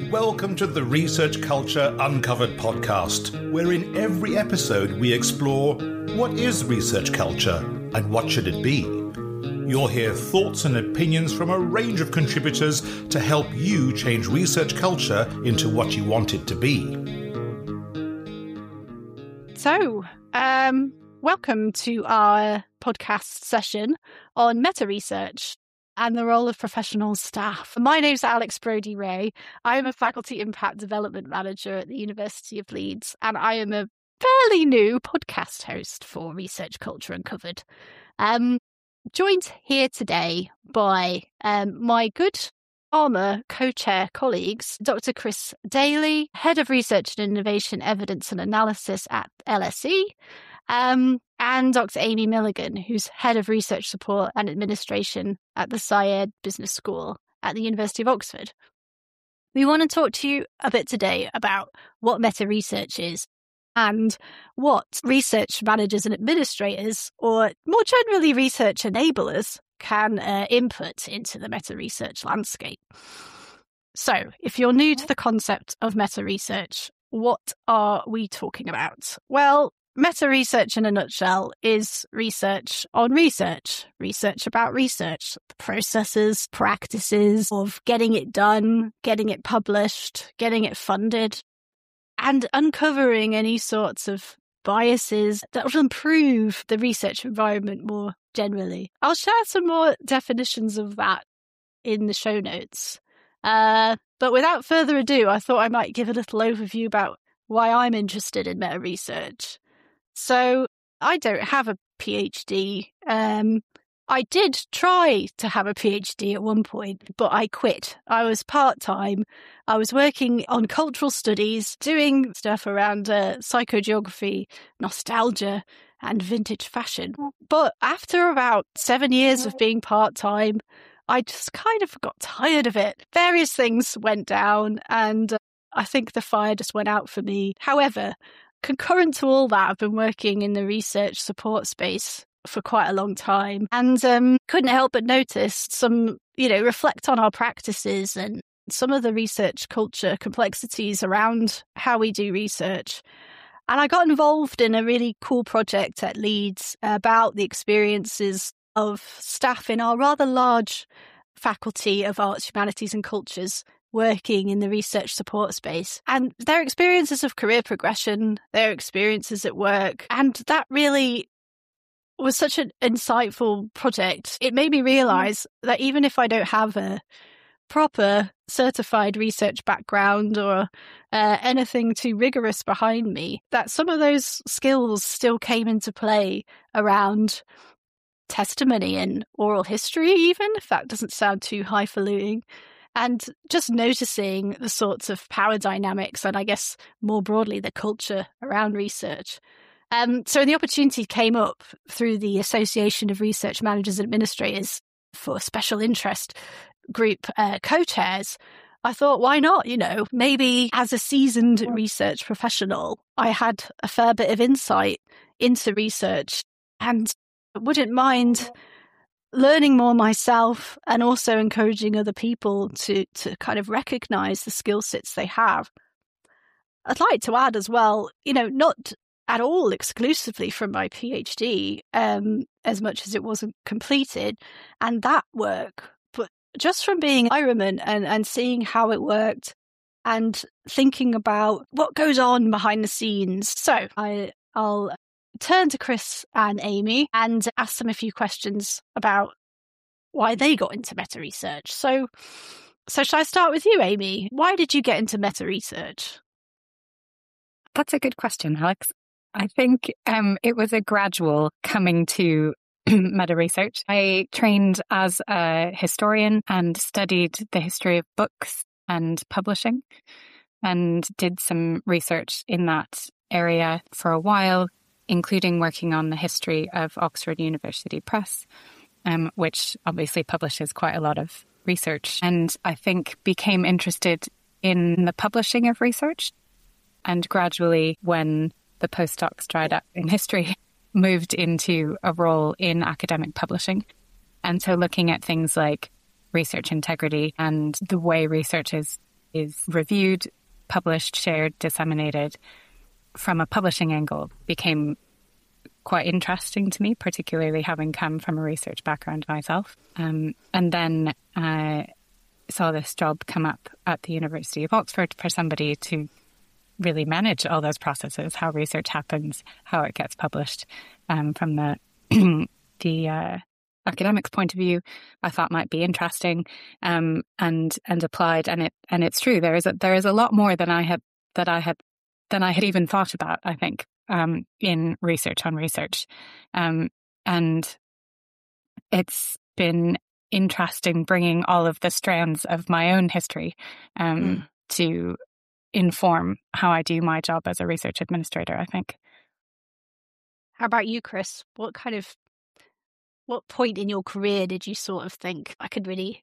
Welcome to the Research Culture Uncovered podcast, where in every episode we explore what is research culture and what should it be. You'll hear thoughts and opinions from a range of contributors to help you change research culture into what you want it to be. So, welcome to our podcast session on meta-research and the role of professional staff. My name's Alex Brodie-Ray. I am a Faculty Impact Development Manager at the University of Leeds, and I am a fairly new podcast host for Research Culture Uncovered. Joined here today by my good ARMA co-chair colleagues, Dr. Chris Daly, Head of Research and Innovation Evidence and Analysis at LSE, and Dr. Amy Milligan, who's Head of Research Support and Administration at the Syed Business School at the University of Oxford. We want to talk to you a bit today about what meta-research is and what research managers and administrators, or more generally research enablers, can input into the meta-research landscape. So, if you're new to the concept of meta-research, what are we talking about? Well, meta-research in a nutshell is research on research, research about research, the processes, practices of getting it done, getting it published, getting it funded, and uncovering any sorts of biases that will improve the research environment more generally. I'll share some more definitions of that in the show notes. But without further ado, I thought I might give a little overview about why I'm interested in meta-research. So I don't have a PhD. I did try to have a PhD at one point, but I quit. I was part-time. I was working on cultural studies, doing stuff around psychogeography, nostalgia, and vintage fashion. But after about 7 years of being part-time, I just kind of got tired of it. Various things went down, and I think the fire just went out for me. However, concurrent to all that, I've been working in the research support space for quite a long time, and couldn't help but notice some, reflect on our practices and some of the research culture complexities around how we do research. And I got involved in a really cool project at Leeds about the experiences of staff in our rather large faculty of arts, humanities and cultures working in the research support space, and their experiences of career progression, their experiences at work. And that really was such an insightful project. It made me realise that even if I don't have a proper certified research background or anything too rigorous behind me, that some of those skills still came into play around testimony and oral history, even if that doesn't sound too highfalutin. And just noticing the sorts of power dynamics and I guess more broadly the culture around research. So the opportunity came up through the Association of Research Managers and Administrators for special interest group co-chairs. I thought, why not? Maybe as a seasoned research professional, I had a fair bit of insight into research and wouldn't mind learning more myself and also encouraging other people to kind of recognise the skill sets they have. I'd like to add as well, not at all exclusively from my PhD, as much as it wasn't completed, and that work, but just from being in the environment and seeing how it worked and thinking about what goes on behind the scenes. So I'll turn to Chris and Amy and ask them a few questions about why they got into meta-research. So shall I start with you, Amy? Why did you get into meta-research? That's a good question, Alex. I think it was a gradual coming to meta-research. I trained as a historian and studied the history of books and publishing and did some research in that area for a while, including working on the history of Oxford University Press, which obviously publishes quite a lot of research. And I think became interested in the publishing of research. And gradually, when the postdocs dried up in history, moved into a role in academic publishing. And so looking at things like research integrity and the way research is is reviewed, published, shared, disseminated from a publishing angle became quite interesting to me, particularly having come from a research background myself. And then I saw this job come up at the University of Oxford for somebody to really manage all those processes, how research happens, how it gets published, from the academics' point of view. I thought might be interesting, and applied. And it's true. There is a lot more than I had even thought about, I think, in research on research, and it's been interesting bringing all of the strands of my own history to inform how I do my job as a research administrator, I think. How about you, Chris? What point in your career did you sort of think I could really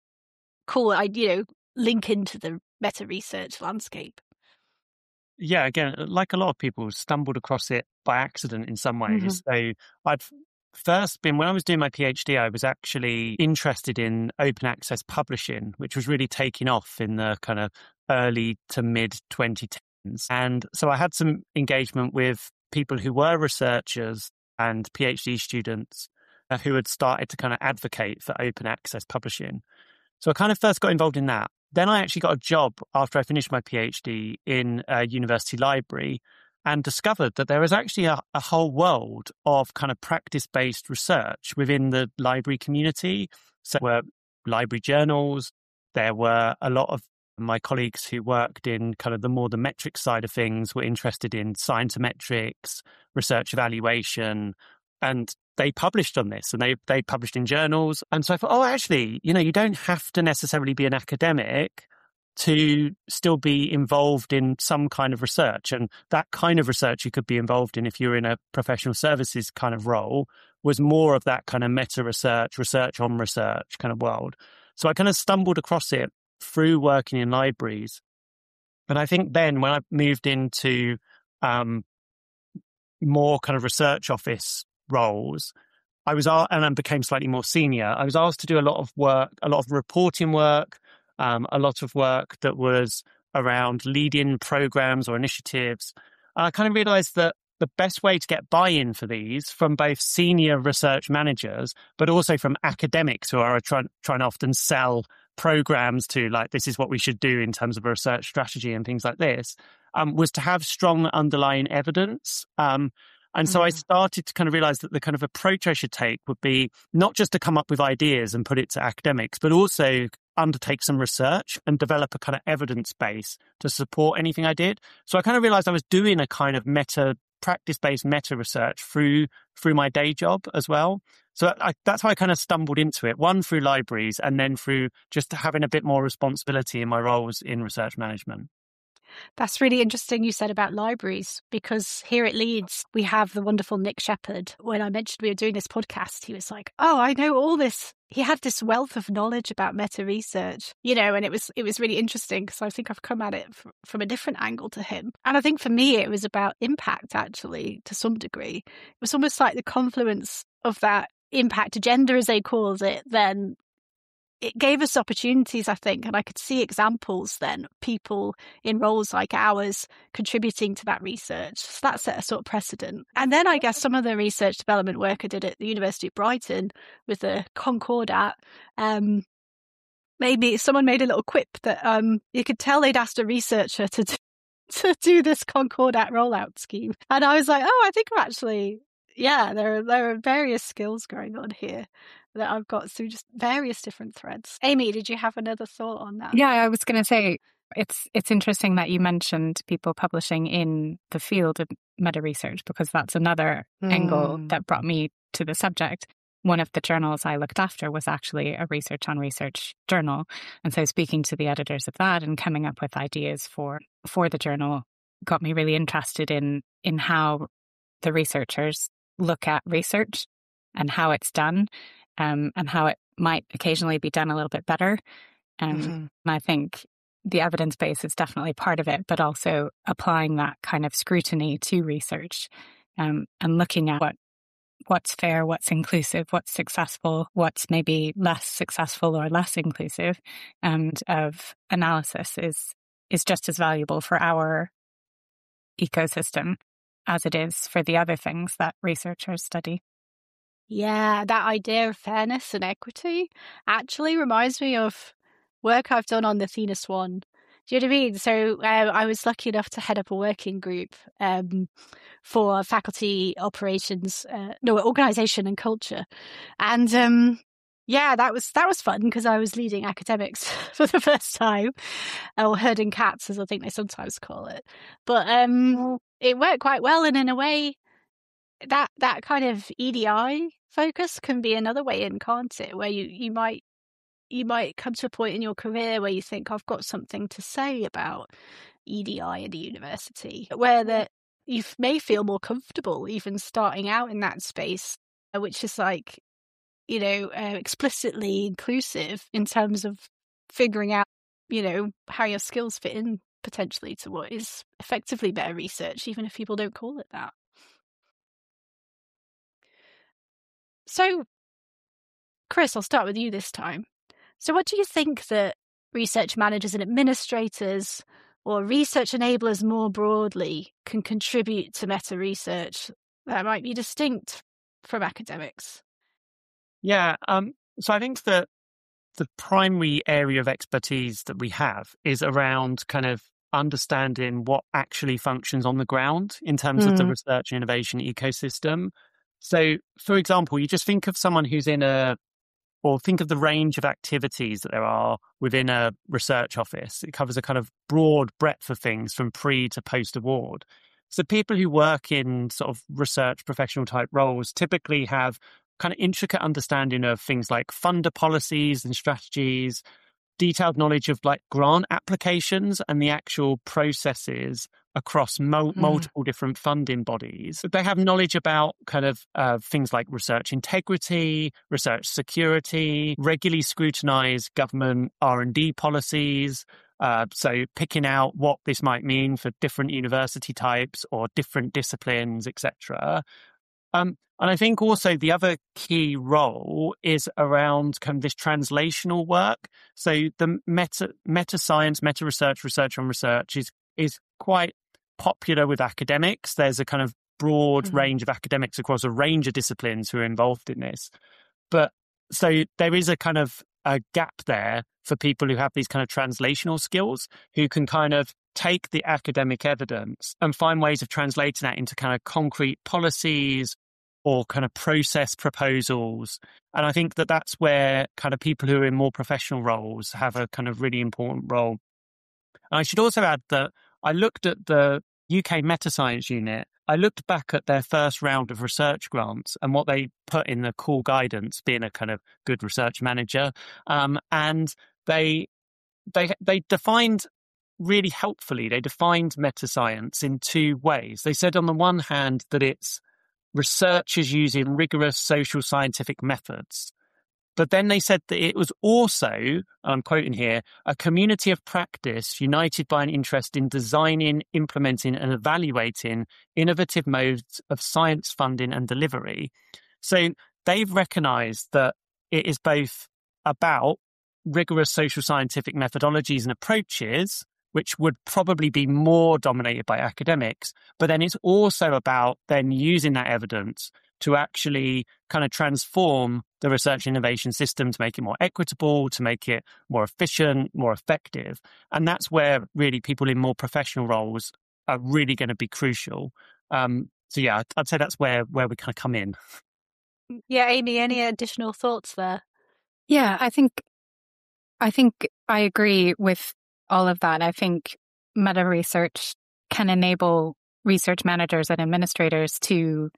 link into the meta research landscape? Yeah, again, like a lot of people, stumbled across it by accident in some ways. So I'd first been, when I was doing my PhD, I was actually interested in open access publishing, which was really taking off in the kind of early to mid 2010s. And so I had some engagement with people who were researchers and PhD students who had started to kind of advocate for open access publishing. So I kind of first got involved in that. Then I actually got a job after I finished my PhD in a university library and discovered that there was actually a whole world of kind of practice-based research within the library community. So there were library journals. There were a lot of my colleagues who worked in kind of the metric side of things were interested in scientometrics, research evaluation, and they published on this, and they published in journals. And so I thought, actually, you don't have to necessarily be an academic to still be involved in some kind of research. And that kind of research you could be involved in if you're in a professional services kind of role was more of that kind of meta research on research kind of world. So I kind of stumbled across it through working in libraries. And I think then when I moved into more kind of research office roles, and I became slightly more senior, I was asked to do a lot of work, a lot of reporting work, a lot of work that was around leading programs or initiatives. I kind of realized that the best way to get buy-in for these from both senior research managers, but also from academics who are trying to often sell programs to, like, this is what we should do in terms of a research strategy and things like this, was to have strong underlying evidence. And so I started to kind of realize that the kind of approach I should take would be not just to come up with ideas and put it to academics, but also undertake some research and develop a kind of evidence base to support anything I did. So I kind of realized I was doing a kind of practice-based meta research through my day job as well. So that's how I kind of stumbled into it, one through libraries and then through just having a bit more responsibility in my roles in research management. That's really interesting you said about libraries, because here at Leeds, we have the wonderful Nick Shepherd. When I mentioned we were doing this podcast, he was like, I know all this. He had this wealth of knowledge about meta research, and it was really interesting because I think I've come at it from a different angle to him. And I think for me, it was about impact, actually, to some degree. It was almost like the confluence of that impact agenda, as they called it, then it gave us opportunities, I think, and I could see examples then, people in roles like ours contributing to that research. So that set a sort of precedent. And then I guess some of the research development work I did at the University of Brighton with the Concordat, maybe someone made a little quip that you could tell they'd asked a researcher to do this Concordat rollout scheme. And I was like, I think I'm actually, there are various skills going on here that I've got through just various different threads. Amy, did you have another thought on that? Yeah, I was going to say, it's interesting that you mentioned people publishing in the field of meta research, because that's another angle that brought me to the subject. One of the journals I looked after was actually a research on research journal. And so speaking to the editors of that and coming up with ideas for the journal got me really interested in how the researchers look at research and how it's done. And how it might occasionally be done a little bit better. And I think the evidence base is definitely part of it, but also applying that kind of scrutiny to research and looking at what what's fair, what's inclusive, what's successful, what's maybe less successful or less inclusive, and of analysis is just as valuable for our ecosystem as it is for the other things that researchers study. Yeah, that idea of fairness and equity actually reminds me of work I've done on the Athena Swan. Do you know what I mean? So I was lucky enough to head up a working group for faculty operations, organisation and culture. And that was fun because I was leading academics for the first time, or herding cats, as I think they sometimes call it. But it worked quite well, and in a way, that kind of EDI focus can be another way in, can't it? Where you might come to a point in your career where you think, I've got something to say about EDI at a university, where that you may feel more comfortable even starting out in that space, which is like, explicitly inclusive in terms of figuring out, how your skills fit in potentially to what is effectively better research, even if people don't call it that. So, Chris, I'll start with you this time. So what do you think that research managers and administrators, or research enablers more broadly, can contribute to meta-research that might be distinct from academics? Yeah, so I think that the primary area of expertise that we have is around kind of understanding what actually functions on the ground in terms of the research and innovation ecosystem. So, for example, you just think of someone who's think of the range of activities that there are within a research office. It covers a kind of broad breadth of things from pre to post-award. So people who work in sort of research professional type roles typically have kind of intricate understanding of things like funder policies and strategies, detailed knowledge of like grant applications and the actual processes across multiple different funding bodies. They have knowledge about kind of things like research integrity, research security, regularly scrutinize government R&D policies. So picking out what this might mean for different university types or different disciplines, etc. And I think also the other key role is around kind of this translational work. So the meta science, meta research on research is quite popular with academics. There's a kind of broad range of academics across a range of disciplines who are involved in this. But so there is a kind of a gap there for people who have these kind of translational skills, who can kind of take the academic evidence and find ways of translating that into kind of concrete policies or kind of process proposals. And I think that that's where kind of people who are in more professional roles have a kind of really important role. And I should also add that I looked at the UK Meta Science Unit. I looked back at their first round of research grants and what they put in the core guidance, being a kind of good research manager. And they defined really helpfully, they defined meta science in two ways. They said on the one hand that it's researchers using rigorous social scientific methods. But then they said that it was also, I'm quoting here, a community of practice united by an interest in designing, implementing and evaluating innovative modes of science funding and delivery. So they've recognized that it is both about rigorous social scientific methodologies and approaches, which would probably be more dominated by academics, but then it's also about then using that evidence to actually kind of transform the research innovation system to make it more equitable, to make it more efficient, more effective. And that's where really people in more professional roles are really going to be crucial. So yeah, I'd say that's where we kind of come in. Yeah, Amy, any additional thoughts there? Yeah, I think I agree with all of that. I think meta research can enable research managers and administrators to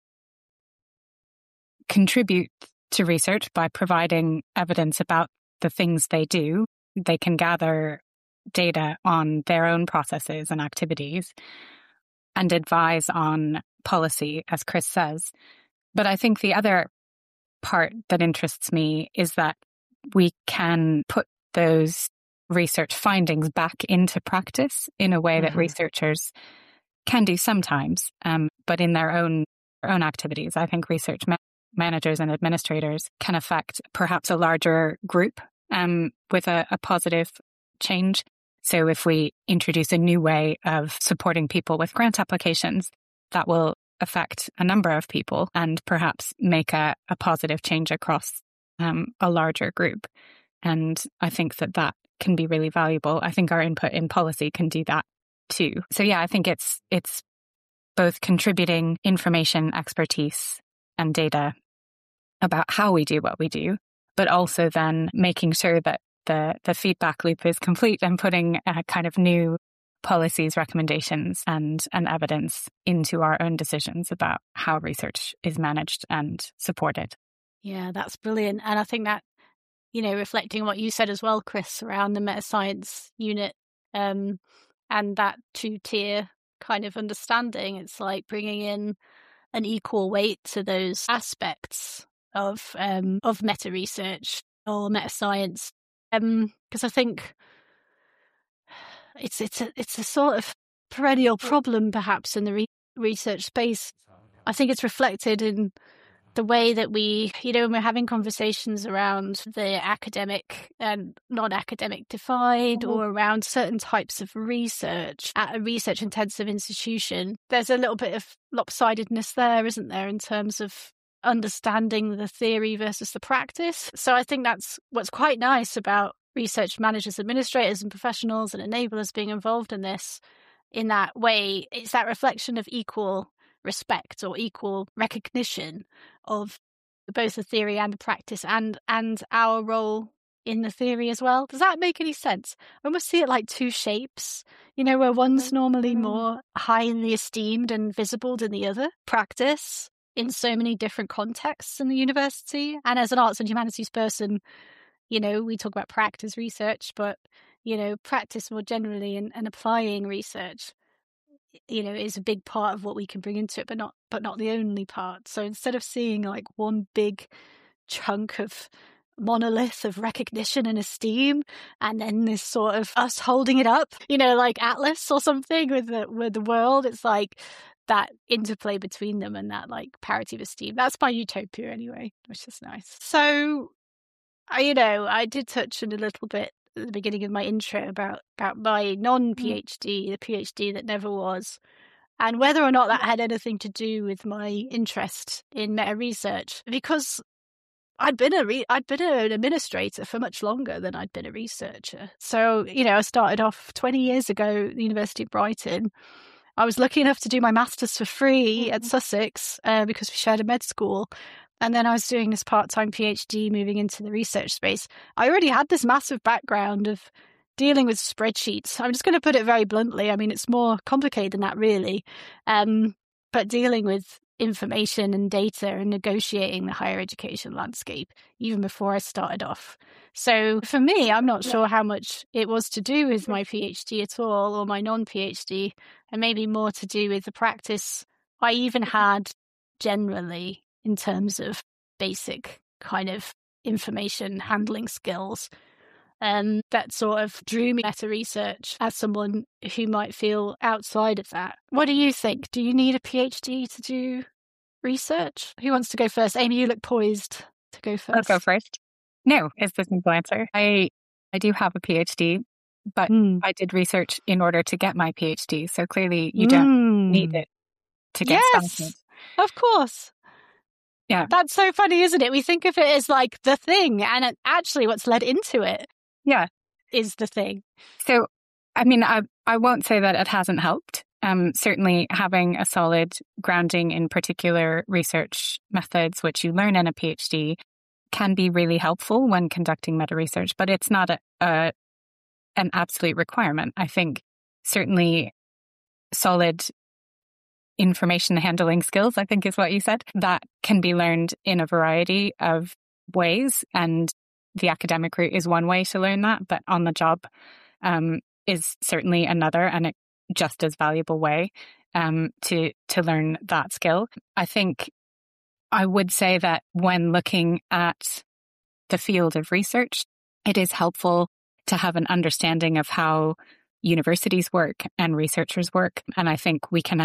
contribute to research by providing evidence about the things they do. They can gather data on their own processes and activities and advise on policy, as Chris says. But I think the other part that interests me is that we can put those research findings back into practice in a way that researchers can do sometimes, but in their own own activities. I think research managers and administrators can affect perhaps a larger group with a positive change. So if we introduce a new way of supporting people with grant applications, that will affect a number of people and perhaps make a positive change across a larger group. And I think that can be really valuable. I think our input in policy can do that too. So yeah, I think it's both contributing information, expertise, and data about how we do what we do, but also then making sure that the feedback loop is complete and putting kind of new policies, recommendations, and evidence into our own decisions about how research is managed and supported. Yeah, that's brilliant. And I think that, reflecting what you said as well, Chris, around the meta science unit and that two-tier kind of understanding, it's like bringing in an equal weight to those aspects of meta research or meta science, because I think it's a sort of perennial problem perhaps in the research space. I think it's reflected in the way that we, when we're having conversations around the academic and non-academic divide or around certain types of research at a research intensive institution, there's a little bit of lopsidedness there, isn't there, in terms of understanding the theory versus the practice. So I think that's what's quite nice about research managers, administrators and professionals and enablers being involved in this in that way. It's that reflection of equal respect or equal recognition of both the theory and the practice and our role in the theory as well. Does that make any sense? I almost see it like two shapes, where one's normally more highly esteemed and visible than the other, practice, in so many different contexts in the university. And as an arts and humanities person, we talk about practice research, but, practice more generally and applying research, is a big part of what we can bring into it, but not the only part. So instead of seeing like one big chunk of monolith of recognition and esteem, and then this sort of us holding it up, like Atlas or something with the world, it's like that interplay between them and that like parity of esteem. That's my utopia anyway, which is nice. So, I did touch on a little bit at the beginning of my intro about my non-PhD, the PhD that never was, and whether or not that had anything to do with my interest in meta research, because I'd been an administrator for much longer than I'd been a researcher. So, I started off 20 years ago at the University of Brighton. I was lucky enough to do my master's for free at Sussex because we shared a med school. And then I was doing this part-time PhD moving into the research space. I already had this massive background of dealing with spreadsheets. I'm just going to put it very bluntly. I mean, it's more complicated than that, really. But dealing with information and data and negotiating the higher education landscape, even before I started off. So for me, I'm not sure how much it was to do with my PhD at all, or my non-PhD, and maybe more to do with the practice I even had generally in terms of basic kind of information handling skills. That sort of drew me to research as someone who might feel outside of that. What do you think? Do you need a PhD to do research? Who wants to go first? Amy, you look poised to go first. I'll go first. No, is the simple answer. I do have a PhD, but I did research in order to get my PhD. So clearly you don't need it to get started. Of course. Yeah. That's so funny, isn't it? We think of it as like the thing, and actually what's led into it is the thing. So, I mean, I won't say that it hasn't helped. Certainly having a solid grounding in particular research methods, which you learn in a PhD, can be really helpful when conducting meta research, but it's not an absolute requirement. I think certainly solid information handling skills, I think is what you said, that can be learned in a variety of ways. And the academic route is one way to learn that, but on the job is certainly another and a just as valuable way to learn that skill. I think I would say that when looking at the field of research, it is helpful to have an understanding of how universities work and researchers work. And I think we can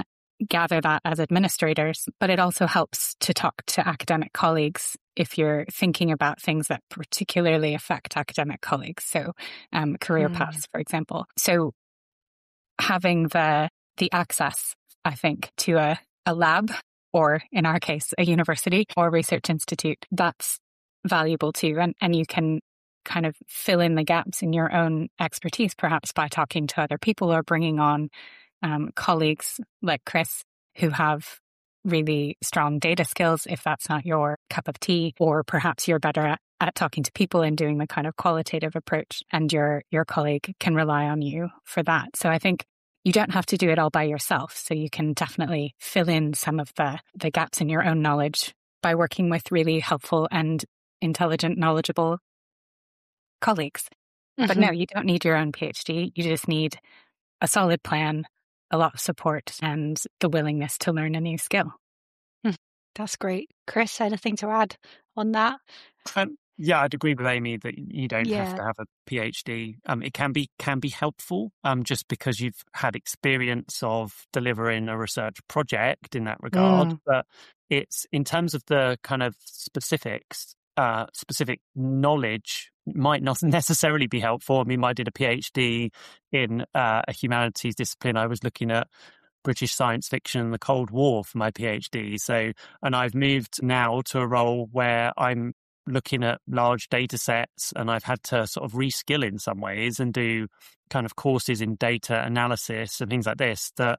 gather that as administrators, but it also helps to talk to academic colleagues if you're thinking about things that particularly affect academic colleagues. So career paths, for example. So having the access, I think, to a lab, or in our case, a university or research institute, that's valuable too. And you can kind of fill in the gaps in your own expertise, perhaps by talking to other people or bringing on colleagues like Chris who have really strong data skills, if that's not your cup of tea, or perhaps you're better at talking to people and doing the kind of qualitative approach, and your colleague can rely on you for that. So I think you don't have to do it all by yourself. So you can definitely fill in some of the gaps in your own knowledge by working with really helpful and intelligent, knowledgeable colleagues. But no, you don't need your own PhD. You just need a solid plan, a lot of support, and the willingness to learn a new skill. That's great. Chris, anything to add on that? Yeah, I'd agree with Amy that you don't have to have a PhD. It can be helpful just because you've had experience of delivering a research project in that regard. But it's in terms of the kind of specific knowledge might not necessarily be helpful. I mean, I did a PhD in a humanities discipline. I was looking at British science fiction and the Cold War for my PhD. So, and I've moved now to a role where I'm looking at large data sets, and I've had to sort of reskill in some ways and do kind of courses in data analysis and things like this that,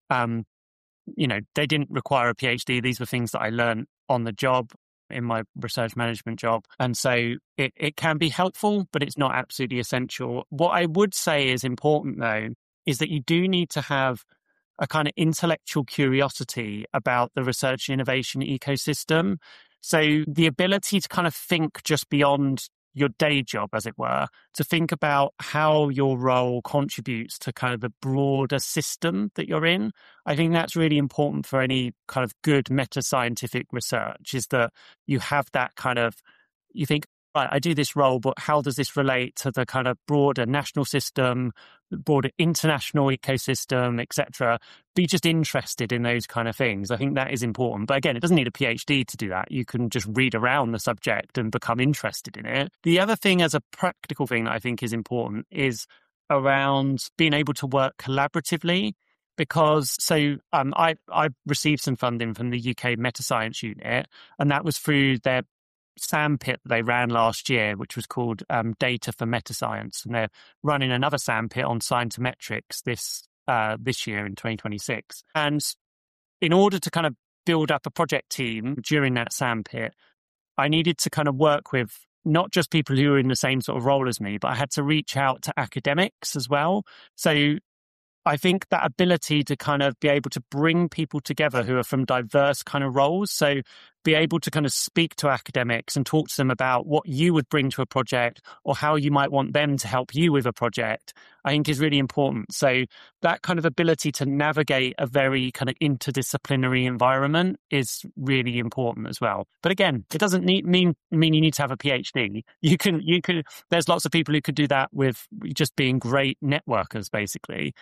they didn't require a PhD. These were things that I learned on the job in my research management job. And so it can be helpful, but it's not absolutely essential. What I would say is important, though, is that you do need to have a kind of intellectual curiosity about the research and innovation ecosystem. So the ability to kind of think just beyond your day job, as it were, to think about how your role contributes to kind of the broader system that you're in. I think that's really important for any kind of good meta-scientific research, is that you have that kind of, you think, right, I do this role, but how does this relate to the kind of broader national system, broader international ecosystem, etc.? Be just interested in those kind of things. I think that is important. But again, it doesn't need a PhD to do that. You can just read around the subject and become interested in it. The other thing, as a practical thing that I think is important, is around being able to work collaboratively. Because I received some funding from the UK Meta Science Unit, and that was through their sandpit they ran last year, which was called Data for Meta Science, and they're running another sandpit on Scientometrics this year in 2026. And in order to kind of build up a project team during that sandpit, I needed to kind of work with not just people who were in the same sort of role as me, but I had to reach out to academics as well. So I think that ability to kind of be able to bring people together who are from diverse kind of roles, so be able to kind of speak to academics and talk to them about what you would bring to a project or how you might want them to help you with a project, I think is really important. So that kind of ability to navigate a very kind of interdisciplinary environment is really important as well. But again, it doesn't mean you need to have a PhD. You can, there's lots of people who could do that with just being great networkers, basically.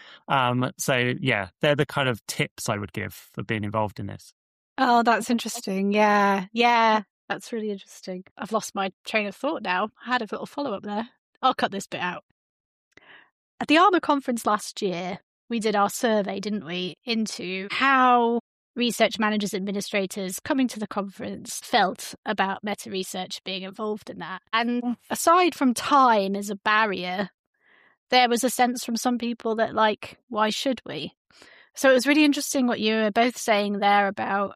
So yeah, they're the kind of tips I would give for being involved in this. Oh, that's interesting. Yeah. That's really interesting. I've lost my train of thought now. I had a little follow-up there. I'll cut this bit out. At the ARMA conference last year, we did our survey, didn't we, into how research managers, administrators coming to the conference felt about meta research being involved in that. And aside from time as a barrier, there was a sense from some people that, like, why should we? So it was really interesting what you were both saying there about,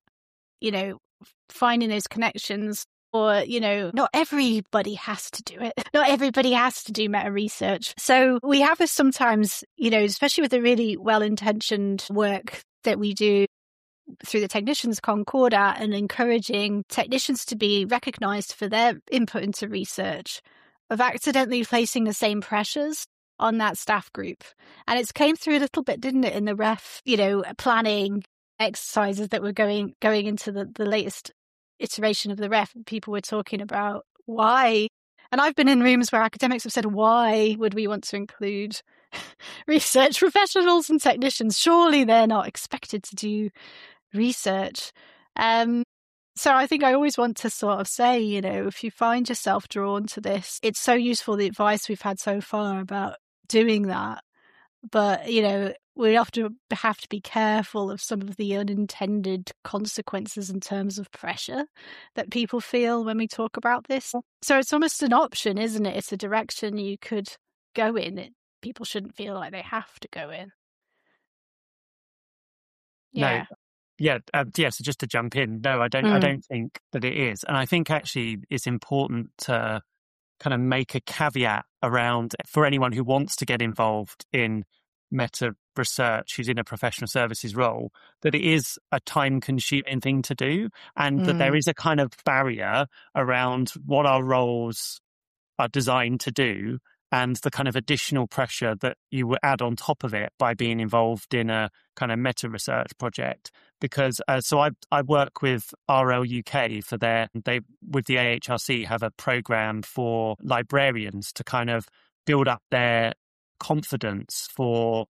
finding those connections, or, not everybody has to do it. Not everybody has to do meta research. So we have this sometimes, especially with the really well-intentioned work that we do through the Technicians Concordat and encouraging technicians to be recognised for their input into research, of accidentally placing the same pressures on that staff group. And it's came through a little bit, didn't it, in the REF, planning exercises that were going into the latest iteration of the REF. People were talking about why. And I've been in rooms where academics have said, why would we want to include research professionals and technicians. Surely they're not expected to do research. So I think I always want to sort of say, if you find yourself drawn to this, it's so useful, the advice we've had so far about doing that. But, we have to be careful of some of the unintended consequences in terms of pressure that people feel when we talk about this. So it's almost an option, isn't it? It's a direction you could go in. People shouldn't feel like they have to go in. Yeah. No. Yeah. So just to jump in, no, I don't think that it is. And I think actually it's important to kind of make a caveat around, for anyone who wants to get involved in meta research, who's in a professional services role, that it is a time-consuming thing to do, and that there is a kind of barrier around what our roles are designed to do, and the kind of additional pressure that you would add on top of it by being involved in a kind of meta research project. Because I work with RL UK with the AHRC have a program for librarians to kind of build up their confidence for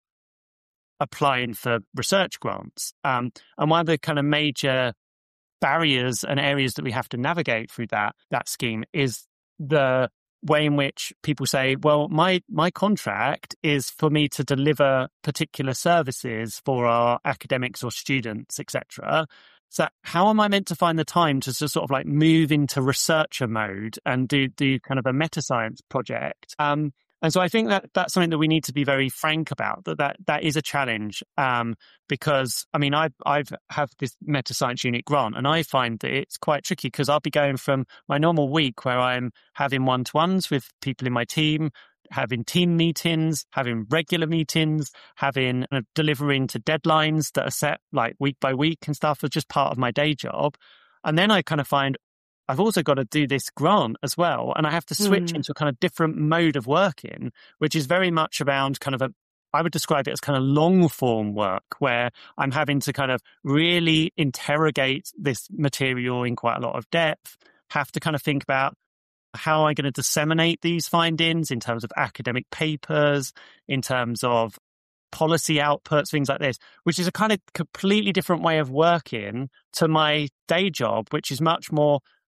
applying for research grants. And one of the kind of major barriers and areas that we have to navigate through that scheme is the way in which people say, well, my contract is for me to deliver particular services for our academics or students, etc. So how am I meant to find the time to sort of like move into researcher mode and do kind of a meta science project? And so I think that that's something that we need to be very frank about, that is a challenge. Because, I mean, I have this meta science unit grant, and I find that it's quite tricky because I'll be going from my normal week where I'm having one-to-ones with people in my team, having team meetings, having regular meetings, delivering to deadlines that are set like week by week and stuff, as just part of my day job. And then I kind of find I've also got to do this grant as well. And I have to switch into a kind of different mode of working, which is very much around kind of I would describe it as kind of long form work, where I'm having to kind of really interrogate this material in quite a lot of depth, have to kind of think about how am I going to disseminate these findings in terms of academic papers, in terms of policy outputs, things like this, which is a kind of completely different way of working to my day job, which is much more,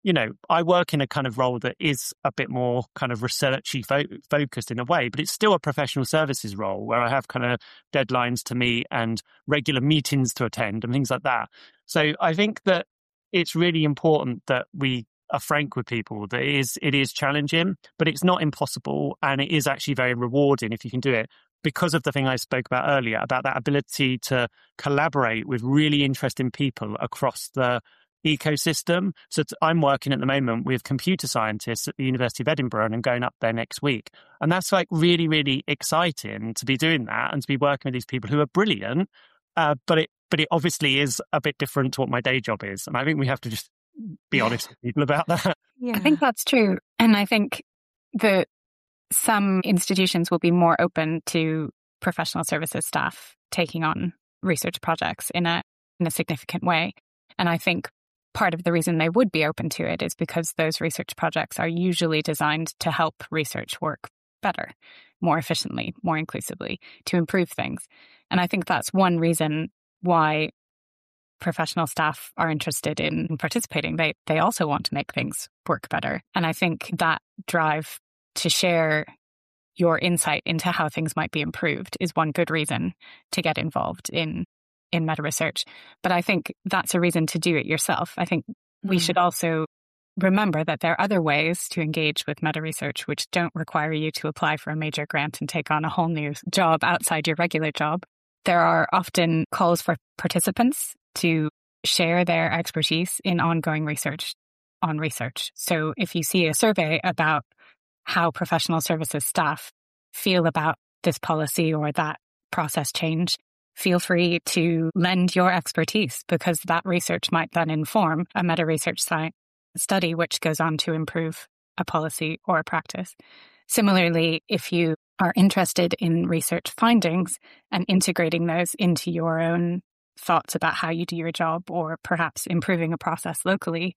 I work in a kind of role that is a bit more kind of researchy focused in a way, but it's still a professional services role where I have kind of deadlines to meet and regular meetings to attend and things like that. So I think that it's really important that we are frank with people that it is challenging, but it's not impossible, and it is actually very rewarding if you can do it, because of the thing I spoke about earlier, about that ability to collaborate with really interesting people across the ecosystem. So I'm working at the moment with computer scientists at the University of Edinburgh, and I'm going up there next week. And that's like really, really exciting to be doing that and to be working with these people who are brilliant. But it obviously is a bit different to what my day job is. And I think we have to just be honest with people about that. Yeah, I think that's true. And I think that some institutions will be more open to professional services staff taking on research projects in a significant way. And I think part of the reason they would be open to it is because those research projects are usually designed to help research work better, more efficiently, more inclusively, to improve things. And I think that's one reason why professional staff are interested in participating. They also want to make things work better. And I think that drive to share your insight into how things might be improved is one good reason to get involved in meta research. But I think that's a reason to do it yourself. I think we should also remember that there are other ways to engage with meta research which don't require you to apply for a major grant and take on a whole new job outside your regular job. There are often calls for participants to share their expertise in ongoing research on research. So if you see a survey about how professional services staff feel about this policy or that process change, feel free to lend your expertise, because that research might then inform a meta research study which goes on to improve a policy or a practice. Similarly, if you are interested in research findings and integrating those into your own thoughts about how you do your job, or perhaps improving a process locally,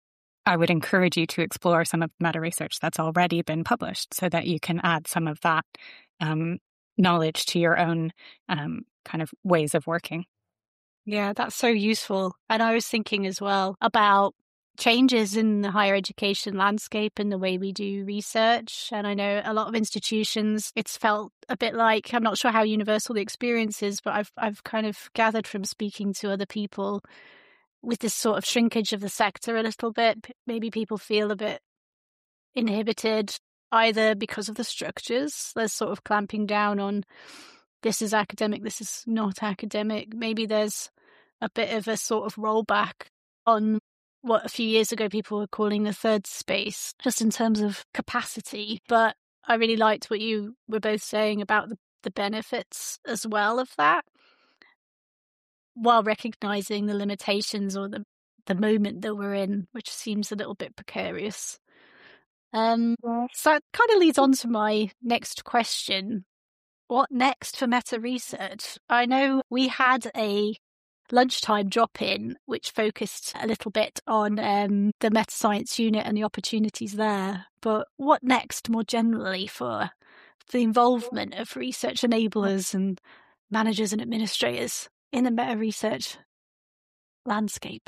I would encourage you to explore some of the meta research that's already been published so that you can add some of that knowledge to your own kind of ways of working. Yeah, that's so useful. And I was thinking as well about changes in the higher education landscape and the way we do research. And I know a lot of institutions, it's felt a bit like, I'm not sure how universal the experience is, but I've kind of gathered from speaking to other people with this sort of shrinkage of the sector a little bit. Maybe people feel a bit inhibited, either because of the structures. There's sort of clamping down on this is academic, this is not academic. Maybe there's a bit of a sort of rollback on what a few years ago people were calling the third space, just in terms of capacity. But I really liked what you were both saying about the benefits as well of that, while recognising the limitations or the moment that we're in, which seems a little bit precarious. So that kind of leads on to my next question. What next for meta research? I know we had a lunchtime drop-in which focused a little bit on the meta science unit and the opportunities there, but what next more generally for the involvement of research enablers and managers and administrators in the meta research landscape?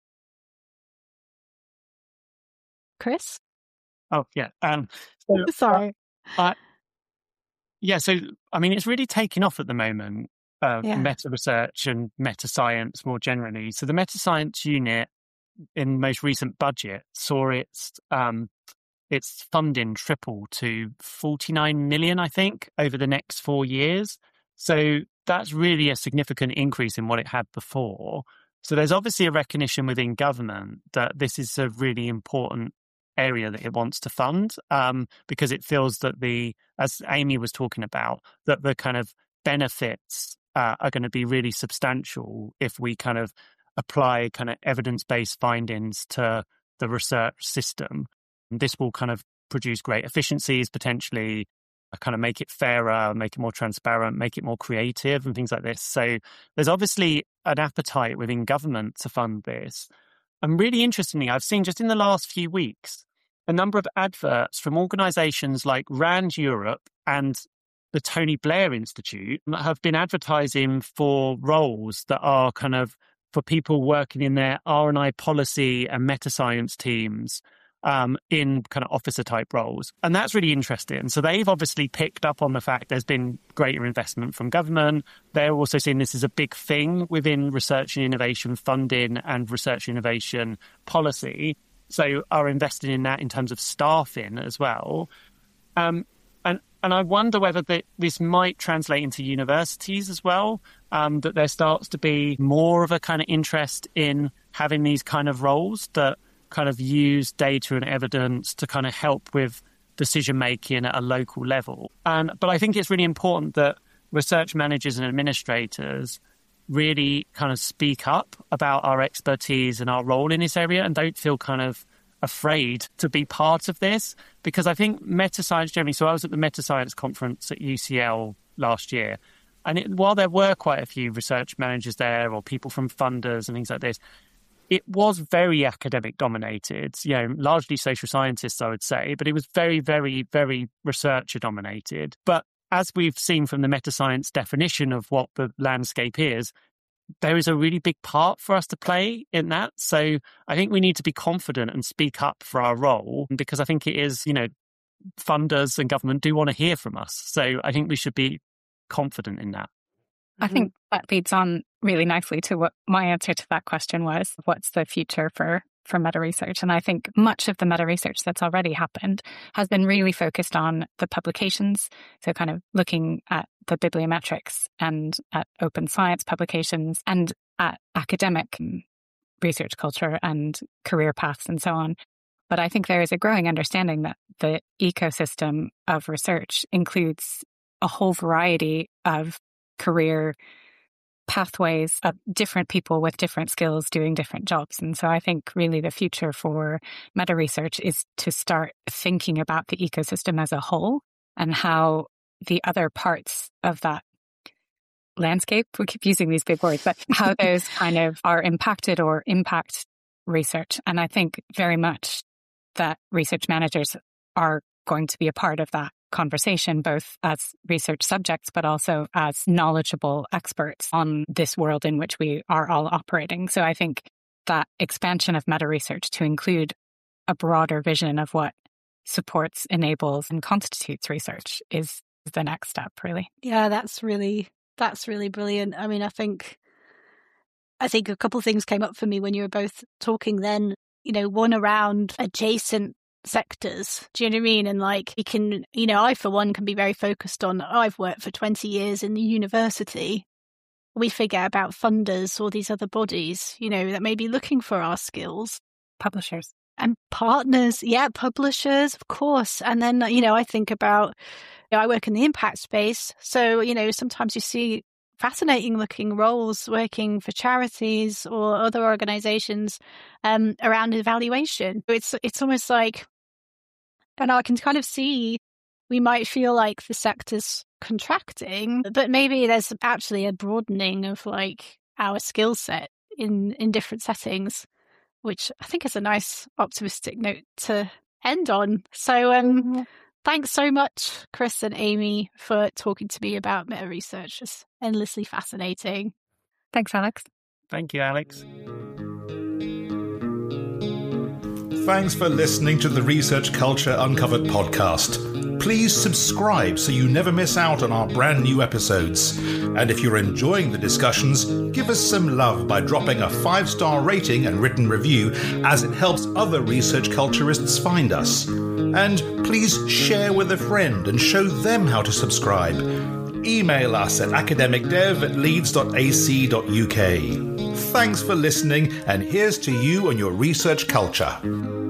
Chris? Oh, yeah. Sorry. Yeah, so, I mean, it's really taking off at the moment, meta research and meta science more generally. So the meta science unit in the most recent budget saw its funding triple to 49 million, I think, over the next 4 years. So that's really a significant increase in what it had before. So there's obviously a recognition within government that this is a really important area that it wants to fund, because it feels that as Amy was talking about, that the kind of benefits are going to be really substantial if we kind of apply kind of evidence-based findings to the research system. And this will kind of produce great efficiencies, potentially kind of make it fairer, make it more transparent, make it more creative and things like this. So there's obviously an appetite within government to fund this. And really interestingly, I've seen just in the last few weeks, a number of adverts from organisations like RAND Europe and the Tony Blair Institute have been advertising for roles that are kind of for people working in their R&I policy and meta science teams, in kind of officer type roles. And that's really interesting. So they've obviously picked up on the fact there's been greater investment from government. They're also seeing this as a big thing within research and innovation funding and research and innovation policy. So are investing in that in terms of staffing as well. And I wonder whether this might translate into universities as well, that there starts to be more of a kind of interest in having these kind of roles that kind of use data and evidence to kind of help with decision making at a local level. But I think it's really important that research managers and administrators really kind of speak up about our expertise and our role in this area and don't feel kind of afraid to be part of this, because I think meta science generally, so I was at the meta science conference at UCL last year, and while there were quite a few research managers there or people from funders and things like this, it was very academic dominated, largely social scientists, I would say, but it was very, very, very researcher dominated. But as we've seen from the meta science definition of what the landscape is, there is a really big part for us to play in that. So I think we need to be confident and speak up for our role, because I think it is, funders and government do want to hear from us. So I think we should be confident in that. I think that leads on really nicely to what my answer to that question was. What's the future for meta research? And I think much of the meta research that's already happened has been really focused on the publications. So kind of looking at the bibliometrics and at open science publications and at academic research culture and career paths and so on. But I think there is a growing understanding that the ecosystem of research includes a whole variety of career pathways of different people with different skills doing different jobs. And so I think really the future for meta research is to start thinking about the ecosystem as a whole and how the other parts of that landscape, we keep using these big words, but how those kind of are impacted or impact research. And I think very much that research managers are going to be a part of that conversation, both as research subjects, but also as knowledgeable experts on this world in which we are all operating. So I think that expansion of meta-research to include a broader vision of what supports, enables, and constitutes research is the next step, really. Yeah, that's really brilliant. I mean, I think a couple of things came up for me when you were both talking then, one around adjacent sectors. Do you know what I mean? And you can, I for one can be very focused on, I've worked for 20 years in the university. We forget about funders or these other bodies, that may be looking for our skills. Publishers. And partners. Yeah, publishers, of course. And then, I think about, I work in the impact space. So, sometimes you see fascinating looking roles working for charities or other organizations around evaluation. It's almost like, and I can kind of see, we might feel like the sector's contracting, but maybe there's actually a broadening of our skill set in different settings, which I think is a nice optimistic note to end on. So thanks so much, Chris and Amy, for talking to me about meta-research. It's endlessly fascinating. Thanks, Alex. Thank you, Alex. Thanks for listening to the Research Culture Uncovered podcast. Please subscribe so you never miss out on our brand new episodes. And if you're enjoying the discussions, give us some love by dropping a 5-star rating and written review, as it helps other research culturists find us. And please share with a friend and show them how to subscribe. Email us at academicdev@leeds.ac.uk. Thanks for listening, and here's to you and your research culture.